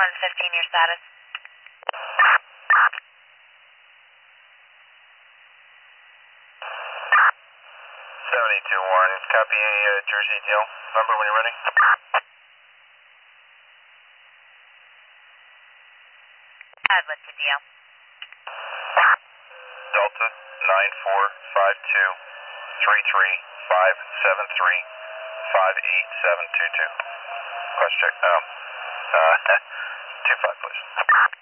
115, your status. 72 Warren, copy a Jersey deal. Number when you're ready. What's the deal? Delta 94523357358722. Request check. 25 please.